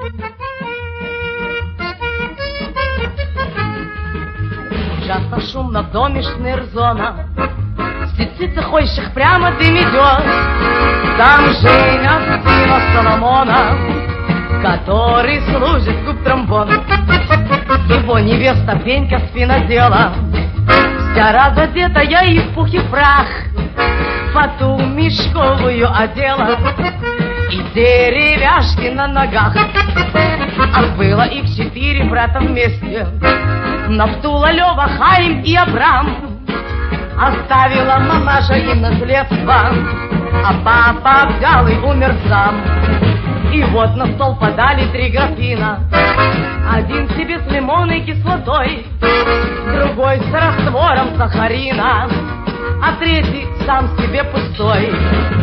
Часто шумно в доме шнырзона, птица ходящих прямо дым идет. Там женят сына Соломона, который служит куб тромбона. Его невеста Пенька спинодела, вся разодетая и в пух и прах, фату мешковую одела и деревяшки на ногах. А было их 4 брата вместе, Нафтула, Лёва, Хаим и Абрам. Оставила мамаша им наследство, а папа взял и умер сам. И вот на стол подали 3 графина, один себе с лимонной кислотой, другой с раствором сахарина, а третий сам себе пустой.